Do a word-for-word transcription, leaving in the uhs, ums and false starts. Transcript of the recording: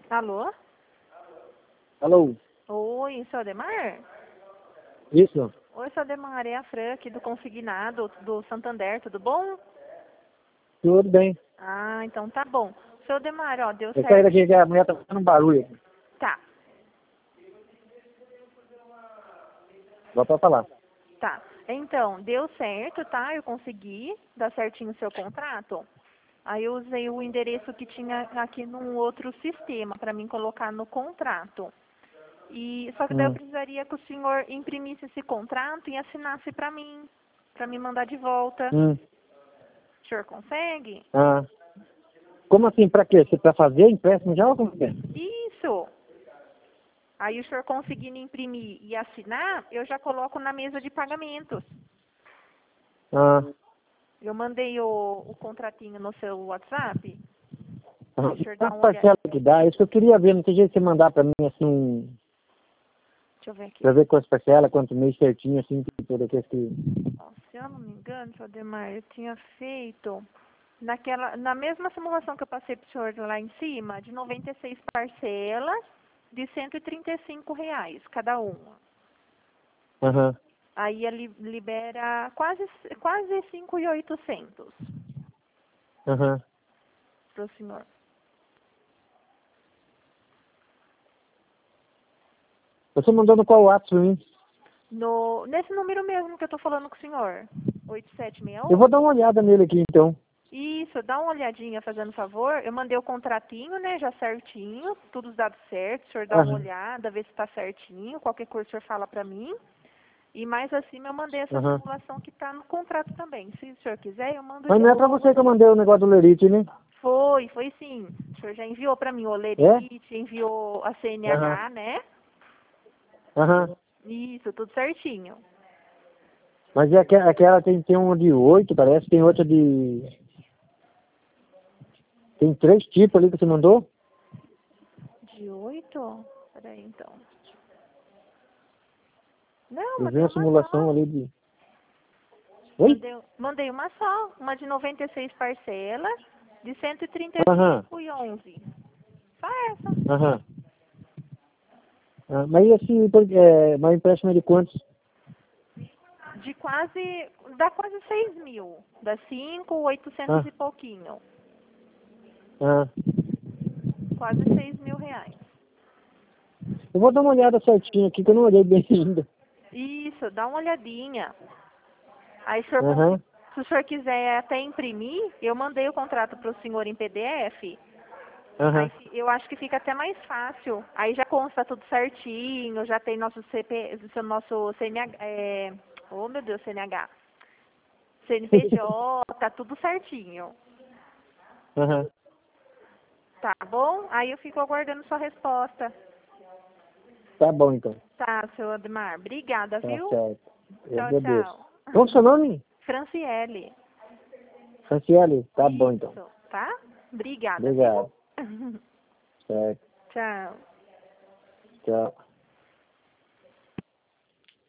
Alô? Alô? Oi, seu Ademar? Isso? Oi, seu Ademar, é a Fran aqui do Consignado, do Santander, tudo bom? Tudo bem. Ah, então tá bom. Seu Ademar, ó, deu Eu saí certo. daqui que a mulher tá fazendo um barulho aqui. Tá, Dá pra falar. tá. Então, deu certo, tá? Eu consegui dar certinho o seu contrato. Aí eu usei o endereço que tinha aqui num outro sistema para mim colocar no contrato. E só que daí eu Hum. precisaria que o senhor imprimisse esse contrato e assinasse para mim, para me mandar de volta. Hum. O senhor consegue? Ah. Como assim? Pra quê? Você pra fazer empréstimo já ou como que é? Isso. Aí o senhor conseguindo imprimir e assinar, eu já coloco na mesa de pagamentos. Ah. Eu mandei o, o contratinho no seu WhatsApp. Aí o senhor dá Quantas uma olhada. parcelas que dá? Isso que eu queria ver. Não tem jeito de você mandar pra mim assim um... Deixa eu ver aqui. Pra ver quantas parcelas, quanto mês certinho, assim, que tudo aqui. Que... Ó, se eu não me engano, seu Ademar, eu tinha feito naquela, na mesma simulação que eu passei pro senhor lá em cima, de noventa e seis parcelas de cento e trinta e cinco reais cada uma. Aham. Aí ele libera quase, quase cinco mil e oitocentos Aham. pro senhor. Você mandou no qual WhatsApp pra mim? No, nesse número mesmo que eu tô falando com o senhor, oito sete seis Eu vou um. dar uma olhada nele aqui, então. Isso, dá uma olhadinha fazendo favor. Eu mandei o contratinho, né, já certinho, tudo os dados certos. O senhor dá uma Aham. olhada, vê se tá certinho. Qualquer coisa o senhor fala pra mim. E mais acima eu mandei essa Aham. simulação que tá no contrato também. Se o senhor quiser, eu mando Mas de não é pra novo. você que eu mandei o negócio do Lerite, né? Foi, foi sim. O senhor já enviou pra mim o É? Olerite, enviou a Aham. C N H, né? Aham. Isso, tudo certinho. Mas é aquela, aquela tem, tem uma de oito, parece, tem outra de... Tem três tipos ali que você mandou? De oito? Peraí, então. Não, Eu vi mandei uma uma simulação só. ali de... Oi? Mandei, mandei uma só, uma de noventa e seis parcelas, de cento e trinta e Aham, cinco e onze. Só essa. aham. Ah, mas e assim, por- é, mas empréstimo é de quantos? De quase, dá quase seis mil. Dá cinco, oitocentos Ah, e pouquinho. ah. Quase seis mil reais. Eu vou dar uma olhada certinho aqui, que eu não olhei bem ainda. Isso, dá uma olhadinha. Aí se o senhor, Aham, consi- se o senhor quiser até imprimir, eu mandei o contrato para o senhor em P D F. Aí aham. fi- eu acho que fica até mais fácil. Aí já consta tudo certinho, já tem nosso C P, seu nosso C N H, é, oh meu Deus, C N H, C N P J, tá tudo certinho. Aham. Tá bom? Aí eu fico aguardando sua resposta. Tá bom, então. Tá, seu Ademar. Obrigada, Tá viu? certo. Eu Tchau, agradeço. tchau. Qual é o seu nome? Franciele. Franciele? Tá bom, então. Isso, tá? Obrigada, viu? Obrigado. Certo. Tchau. Tchau.